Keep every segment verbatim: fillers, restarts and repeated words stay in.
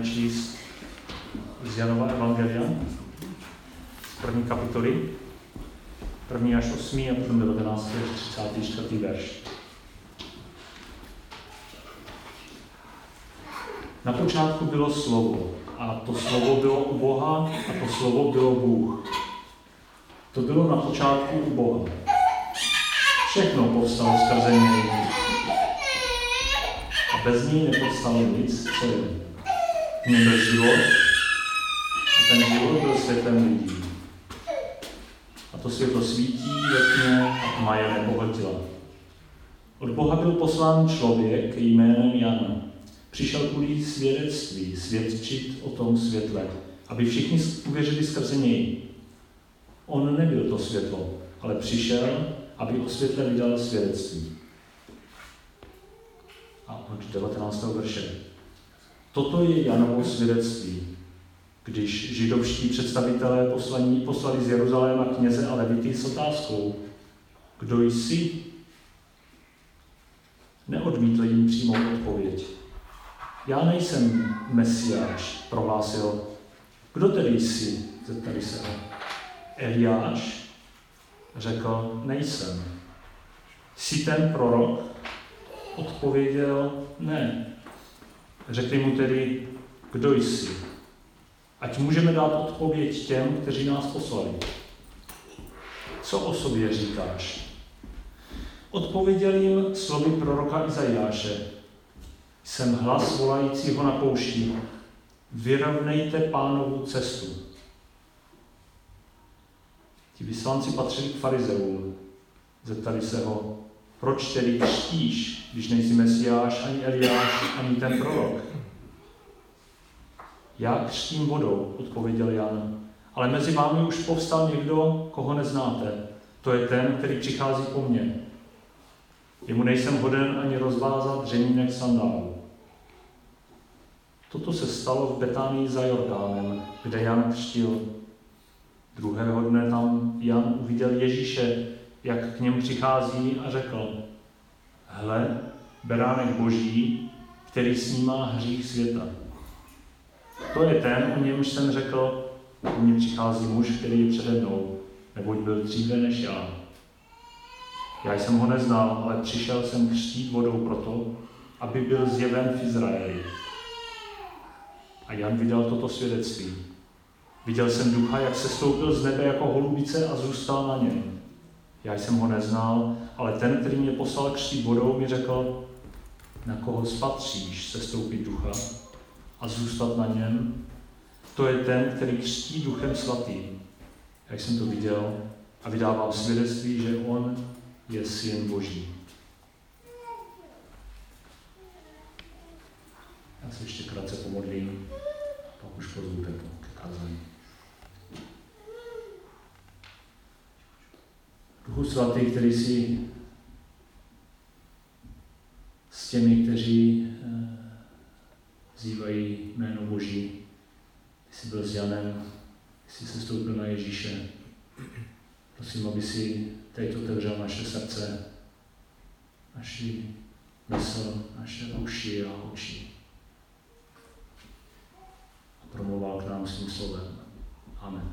číst z Janova evangelia, z první kapitoly, první až osmý a potom devatenáctý až třicátý čtvrtý verš. Na počátku bylo slovo a to slovo bylo u Boha a to slovo bylo Bůh. To bylo na počátku u Boha. Všechno povstalo skrze něj. A bez něj nepovstalo nic, co je. V něm byl život a ten život byl světlem lidí. A to světlo svítí ve tmě a tma je nepohltila. Od Boha byl poslán člověk jménem Jan. Přišel kvůli svědectví, svědčit o tom světle, aby všichni uvěřili skrze něj. On nebyl to světlo, ale přišel, aby o světle vydal svědectví. A od devatenáctého verše. Toto je Janovo svědectví. Když židovští představitelé poslaní poslali z Jeruzaléma kněze a levity s otázkou, kdo jsi? Neodmítl jim přímou odpověď. Já nejsem Mesiáš, prohlásil. Kdo tedy jsi? Zeptali se ho. Eliáš? Řekl, nejsem. Jsi ten prorok? Odpověděl, ne. Řekli mu tedy, kdo jsi? Ať můžeme dát odpověď těm, kteří nás poslali. Co o sobě říkáš? Odpověděl jim slovy proroka Izajáše. Jsem hlas volajícího na poušti. Vyrovnejte Pánovu cestu. Ti vyslanci patřili k farizeům. Zeptali se ho, proč tedy křtíš, když nejsi Mesiáš, ani Eliáš, ani ten prorok? Já křtím vodou, odpověděl Jan, ale mezi vámi už povstal někdo, koho neznáte. To je ten, který přichází po mně. Jemu nejsem hoden ani rozvázat řemínek sandálu. Toto se stalo v Betánii za Jordánem, kde Jan křtil. Druhého dne tam Jan uviděl Ježíše, jak k němu přichází a řekl, hle, beránek Boží, který snímá hřích světa. To je ten, o němž jsem řekl, u mě přichází muž, který je přede mnou, neboť byl dříve než já. Já jsem ho neznal, ale přišel jsem křtít vodou proto, aby byl zjeven v Izraeli. A Jan vydal toto svědectví. Viděl jsem ducha, jak se stoupil z nebe jako holubice a zůstal na něm. Já jsem ho neznal, ale ten, který mě poslal křtít vodou, mi řekl, na koho spatříš se stoupit ducha a zůstat na něm, to je ten, který křtí duchem svatým. Já jsem to viděl a vydávám svědectví, že on je syn Boží. Já se ještě krátce pomodlím, pak už pozvu tento ke kázání. Duchu svatý, který si s těmi, kteří vzývají jméno Boží, jsi byl s Janem, jsi se stoupil na Ježíše. Prosím, aby si teď otevřel naše srdce, naši mysl, naše uši a oči. A promluval k nám svým slovem. Amen.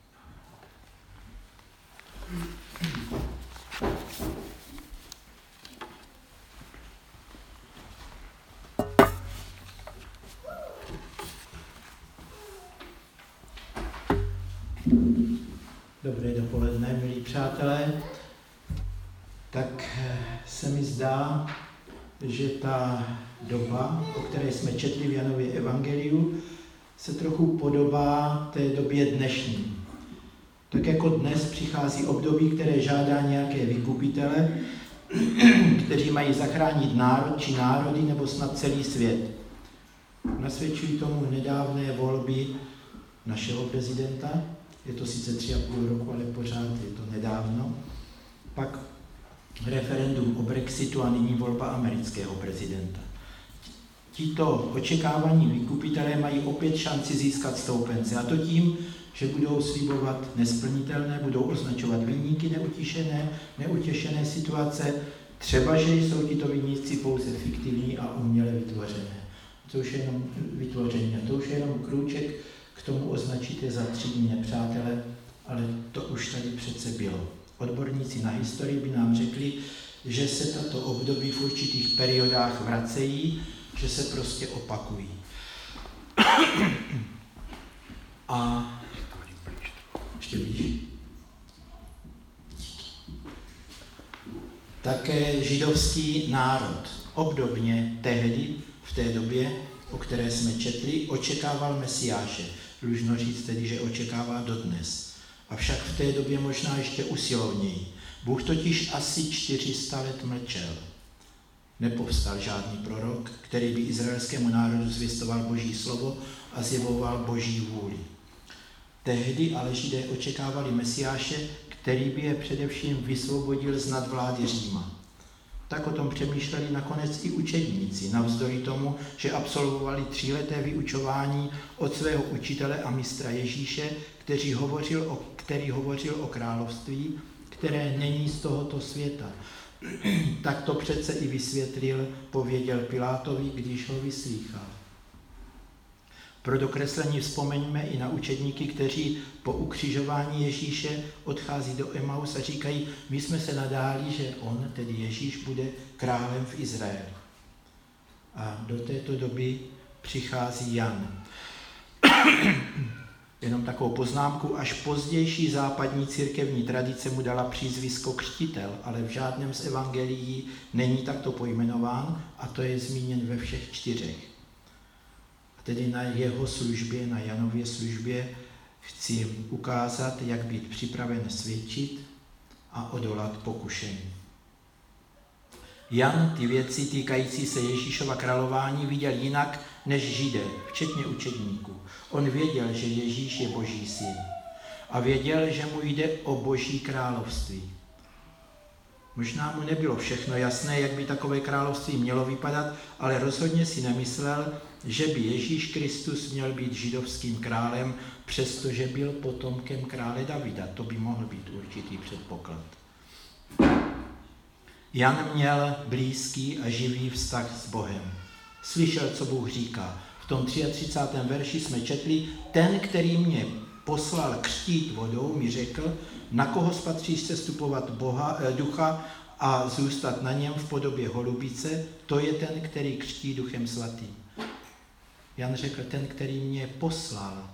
Dobré dopoledne, milí přátelé. Tak se mi zdá, že ta doba, o které jsme četli v Janově evangeliu, se trochu podobá té době dnešní. Tak jako dnes přichází období, které žádá nějaké vykupitele, kteří mají zachránit národ či národy nebo snad celý svět. Nasvědčují tomu nedávné volby našeho prezidenta. Je to sice tři a půl roku, ale pořád je to nedávno. Pak referendum o Brexitu a nyní volba amerického prezidenta. Tito očekávaní vykupitelé mají opět šanci získat stoupence, a to tím, že budou slibovat nesplnitelné, budou označovat viníky neutěšené, neutěšené situace, třeba, že jsou tito viníci pouze fiktivní a uměle vytvořené. To už je jenom vytvoření. To už je jenom krůček k tomu označíte za třídní nepřátele, ale to už tady přece bylo. Odborníci na historii by nám řekli, že se tato období v určitých periodách vracejí, že se prostě opakují. A ještě blíž. Také židovský národ obdobně tehdy, v té době, o které jsme četli, očekával Mesiáše. Dlužno říct tedy, že očekává dodnes. Avšak v té době možná ještě usilovněji. Bůh totiž asi čtyři sta let mlčel. Nepovstal žádný prorok, který by izraelskému národu zvěstoval Boží slovo a zjevoval Boží vůli. Tehdy ale Židé očekávali Mesiáše, který by je především vysvobodil z nadvlády Říma. Tak o tom přemýšleli nakonec i učedníci, navzdory tomu, že absolvovali tříleté vyučování od svého učitele a mistra Ježíše, který hovořil o, který hovořil o království, které není z tohoto světa. Tak to přece i vysvětlil, pověděl Pilátovi, když ho vyslýchal. Pro dokreslení vzpomeňme i na učedníky, kteří po ukřižování Ježíše odchází do Emaus a říkají, my jsme se nadáli, že on, tedy Ježíš, bude králem v Izraeli. A do této doby přichází Jan. Jenom takovou poznámku, až pozdější západní církevní tradice mu dala přízvisko křtitel, ale v žádném z evangelií není takto pojmenován a to je zmíněn ve všech čtyřech. Tedy na jeho službě, na Janově službě chci ukázat, jak být připraven svědčit a odolat pokušení. Jan ty věci týkající se Ježíšova králování viděl jinak než Židé, včetně učedníků. On věděl, že Ježíš je Boží syn a věděl, že mu jde o Boží království. Možná mu nebylo všechno jasné, jak by takové království mělo vypadat, ale rozhodně si nemyslel, že by Ježíš Kristus měl být židovským králem, přestože byl potomkem krále Davida. To by mohl být určitý předpoklad. Jan měl blízký a živý vztah s Bohem. Slyšel, co Bůh říká. V tom třicátém třetím verši jsme četli, ten, který mě poslal křtít vodou, mi řekl, na koho spatříš sestupovat Boha, eh, ducha a zůstat na něm v podobě holubice, to je ten, který křtí duchem svatým. Jan řekl, ten, který mě poslal.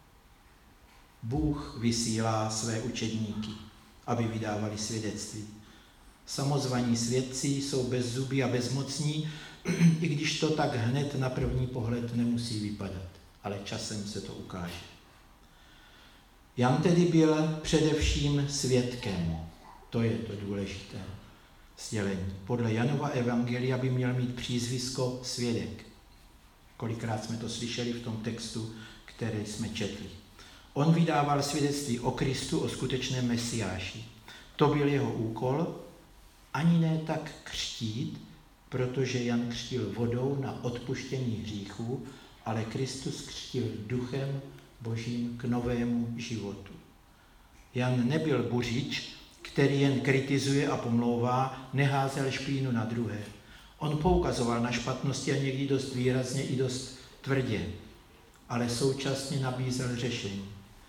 Bůh vysílá své učedníky, aby vydávali svědectví. Samozvaní svědci jsou bezzubí a bezmocní, i když to tak hned na první pohled nemusí vypadat, ale časem se to ukáže. Jan tedy byl především svědkem, to je to důležité sdělení. Podle Janova evangelia by měl mít přízvisko svědek. Kolikrát jsme to slyšeli v tom textu, který jsme četli. On vydával svědectví o Kristu, o skutečném Mesiáši. To byl jeho úkol, ani ne tak křtít, protože Jan křtil vodou na odpuštění hříchů, ale Kristus křtil duchem Božím k novému životu. Jan nebyl buřič, který jen kritizuje a pomlouvá, neházel špínu na druhé. On poukazoval na špatnosti a někdy dost výrazně i dost tvrdě, ale současně nabízel řešení.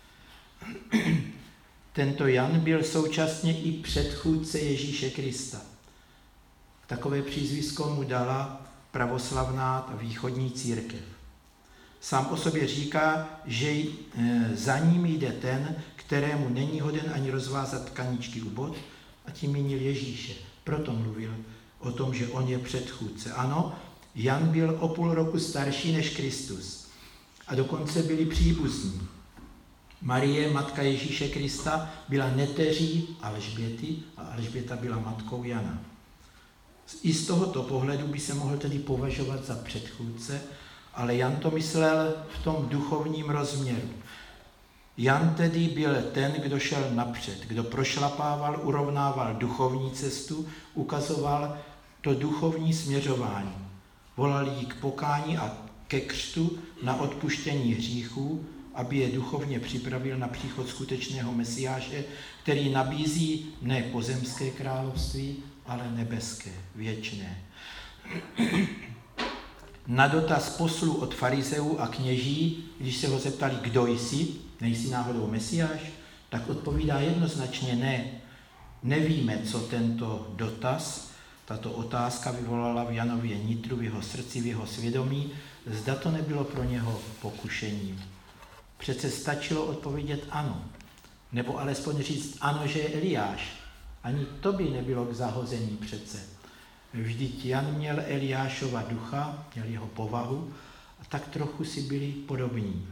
Tento Jan byl současně i předchůdce Ježíše Krista. Takové přízvisko mu dala pravoslavná východní církev. Sám o sobě říká, že za ním jde ten, kterému není hoden ani rozvázat tkaničky u bod, a tím mínil Ježíše. Proto mluvil o tom, že on je předchůdce. Ano, Jan byl o půl roku starší než Kristus a dokonce byli příbuzní. Marie, matka Ježíše Krista, byla neteří Alžběty a Alžběta byla matkou Jana. I z tohoto pohledu by se mohl tedy považovat za předchůdce, ale Jan to myslel v tom duchovním rozměru. Jan tedy byl ten, kdo šel napřed, kdo prošlapával, urovnával duchovní cestu, ukazoval to duchovní směřování. Volal jí k pokání a ke křtu na odpuštění hříchů, aby je duchovně připravil na příchod skutečného Mesiáše, který nabízí ne pozemské království, ale nebeské, věčné. na dotaz poslů od farizeů a kněží, když se ho zeptali, kdo jsi, nejsi náhodou Mesiáš, tak odpovídá jednoznačně ne. Nevíme, co tento dotaz, tato otázka vyvolala v Janově nitru, v jeho srdci, v jeho svědomí, zda to nebylo pro něho pokušením. Přece stačilo odpovědět ano, nebo alespoň říct ano, že je Eliáš. Ani to by nebylo k zahození přece. Vždyť Jan měl Eliášova ducha, měl jeho povahu a tak trochu si byli podobní.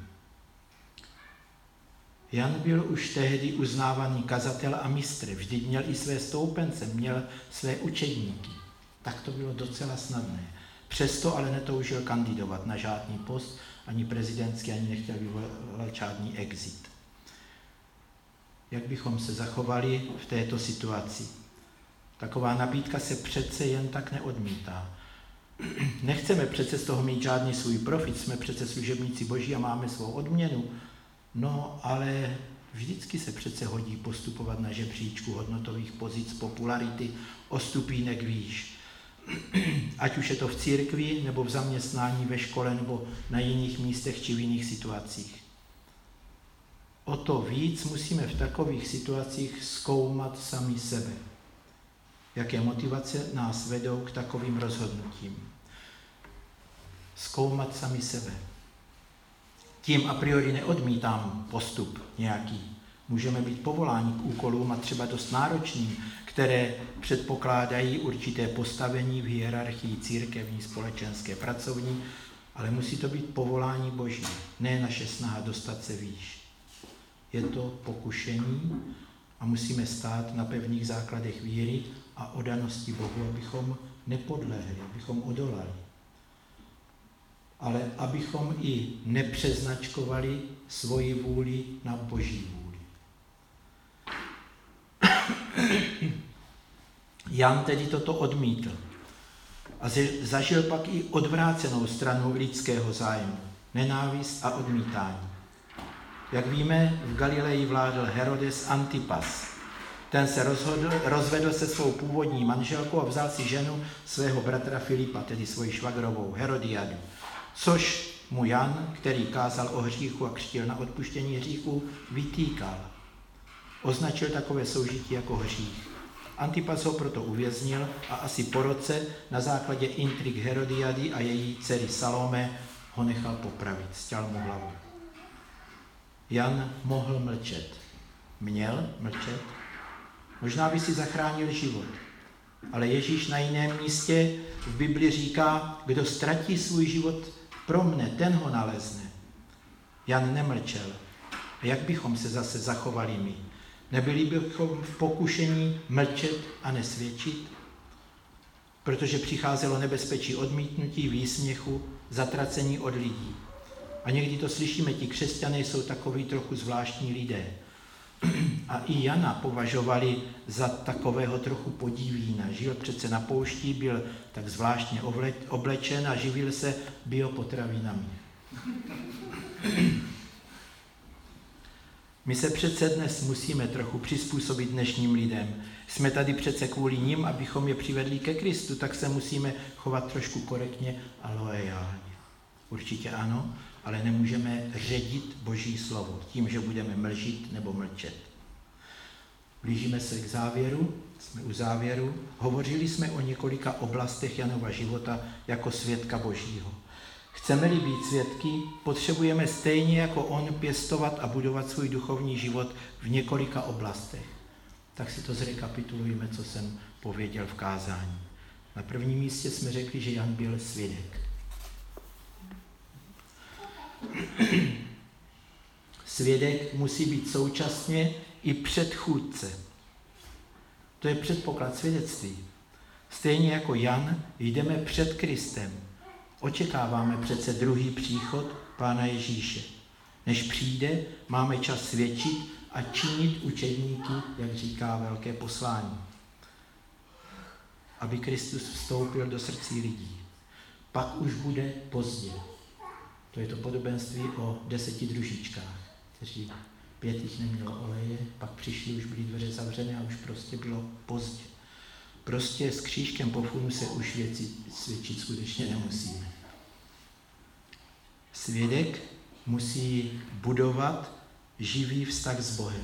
Jan byl už tehdy uznávaný kazatel a mistr, vždyť měl i své stoupence, měl své učedníky. Tak to bylo docela snadné. Přesto ale netoužil kandidovat na žádný post, ani prezidentský, ani nechtěl vyvolat žádný exit. Jak bychom se zachovali v této situaci? Taková nabídka se přece jen tak neodmítá. Nechceme přece z toho mít žádný svůj profit, jsme přece služebníci Boží a máme svou odměnu. No, ale vždycky se přece hodí postupovat na žebříčku hodnotových pozic, popularity, o stupínek výš. Ať už je to v církvi, nebo v zaměstnání, ve škole, nebo na jiných místech či v jiných situacích. O to víc musíme v takových situacích zkoumat sami sebe. Jaké motivace nás vedou k takovým rozhodnutím. Zkoumat sami sebe. Tím a priori neodmítám postup nějaký. Můžeme být povoláni k úkolům a třeba dost náročným, které předpokládají určité postavení v hierarchii církevní, společenské, pracovní, ale musí to být povolání Boží, ne naše snaha dostat se výš. Je to pokušení a musíme stát na pevných základech víry a oddanosti Bohu, abychom nepodlehli, abychom odolali. Ale abychom i nepřeznačkovali svoji vůli na Boží vůli. Jan tedy toto odmítl a zažil pak i odvrácenou stranu lidského zájmu, nenávist a odmítání. Jak víme, v Galileji vládl Herodes Antipas. Ten se rozhodl, rozvedl se svou původní manželkou a vzal si ženu svého bratra Filipa, tedy svoji švagrovou Herodiadu, což mu Jan, který kázal o hříchu a křtil na odpuštění hříchu, vytýkal. Označil takové soužití jako hřích. Antipas ho proto uvěznil a asi po roce na základě intrik Herodiady a její dcery Salome ho nechal popravit, stěl mu hlavu. Jan mohl mlčet. Měl mlčet? Možná by si zachránil život. Ale Ježíš na jiném místě v Bibli říká, kdo ztratí svůj život pro mne, ten ho nalezne. Jan nemlčel. A jak bychom se zase zachovali my? Nebyli bychom v pokušení mlčet a nesvědčit? Protože přicházelo nebezpečí odmítnutí, výsměchu, zatracení od lidí. A někdy to slyšíme, ti křesťané jsou takový trochu zvláštní lidé. A i Jana považovali za takového trochu podivína. Žil přece na poušti, byl tak zvláštně oblečen a živil se biopotravinami. My se přece dnes musíme trochu přizpůsobit dnešním lidem. Jsme tady přece kvůli nim, abychom je přivedli ke Kristu, tak se musíme chovat trošku korektně a loajálně. Určitě ano, ale nemůžeme ředit Boží slovo tím, že budeme mlžit nebo mlčet. Blížíme se k závěru, jsme u závěru. Hovořili jsme o několika oblastech Janova života jako svědka Božího. Chceme-li být svědky, potřebujeme stejně jako on pěstovat a budovat svůj duchovní život v několika oblastech. Tak si to zrekapitulujeme, co jsem pověděl v kázání. Na prvním místě jsme řekli, že Jan byl svědek. Svědek musí být současně i předchůdce. To je předpoklad svědectví. Stejně jako Jan jdeme před Kristem. Očekáváme přece druhý příchod Pána Ježíše. Než přijde, máme čas svědčit a činit učedníky, jak říká velké poslání. Aby Kristus vstoupil do srdcí lidí. Pak už bude pozdě. To je to podobenství o deseti družičkách, kteří pět jich nemělo oleje, pak přišli, už byly dveře zavřené a už prostě bylo pozdě. Prostě s křížkem po funu se už věci svědčit skutečně nemusíme. Svědek musí budovat živý vztah s Bohem.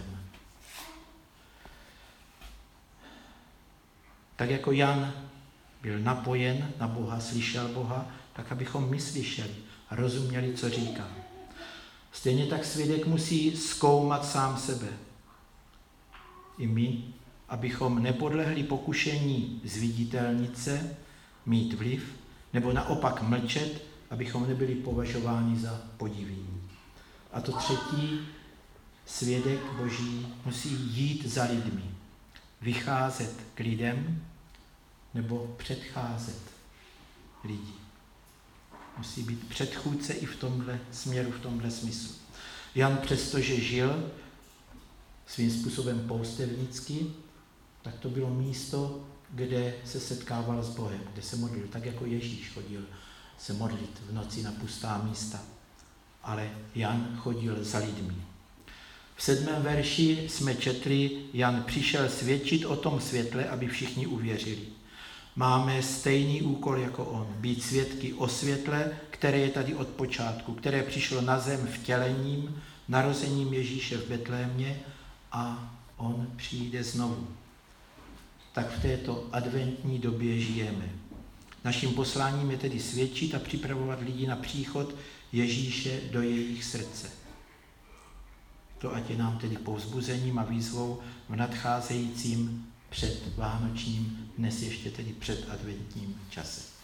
Tak jako Jan byl napojen na Boha, slyšel Boha, tak abychom my slyšeli a rozuměli, co říká. Stejně tak svědek musí zkoumat sám sebe. I my, abychom nepodlehli pokušení zviditelnit se, mít vliv, nebo naopak mlčet, abychom nebyli považováni za podivní. A to třetí, svědek Boží musí jít za lidmi, vycházet k lidem nebo předcházet lidi. Musí být předchůdce i v tomhle směru, v tomhle smyslu. Jan přestože žil svým způsobem poustevnicky, tak to bylo místo, kde se setkával s Bohem, kde se modlil, tak jako Ježíš chodil se modlit v noci na pustá místa. Ale Jan chodil za lidmi. V sedmém verši jsme četli, Jan přišel svědčit o tom světle, aby všichni uvěřili. Máme stejný úkol jako on, být svědky o světle, které je tady od počátku, které přišlo na zem vtělením, narozením Ježíše v Betlémě a on přijde znovu. Tak v této adventní době žijeme. Naším posláním je tedy svědčit a připravovat lidi na příchod Ježíše do jejich srdce. To ať je nám tedy povzbuzením a výzvou v nadcházejícím předvánočním, dnes ještě tedy před adventním čase.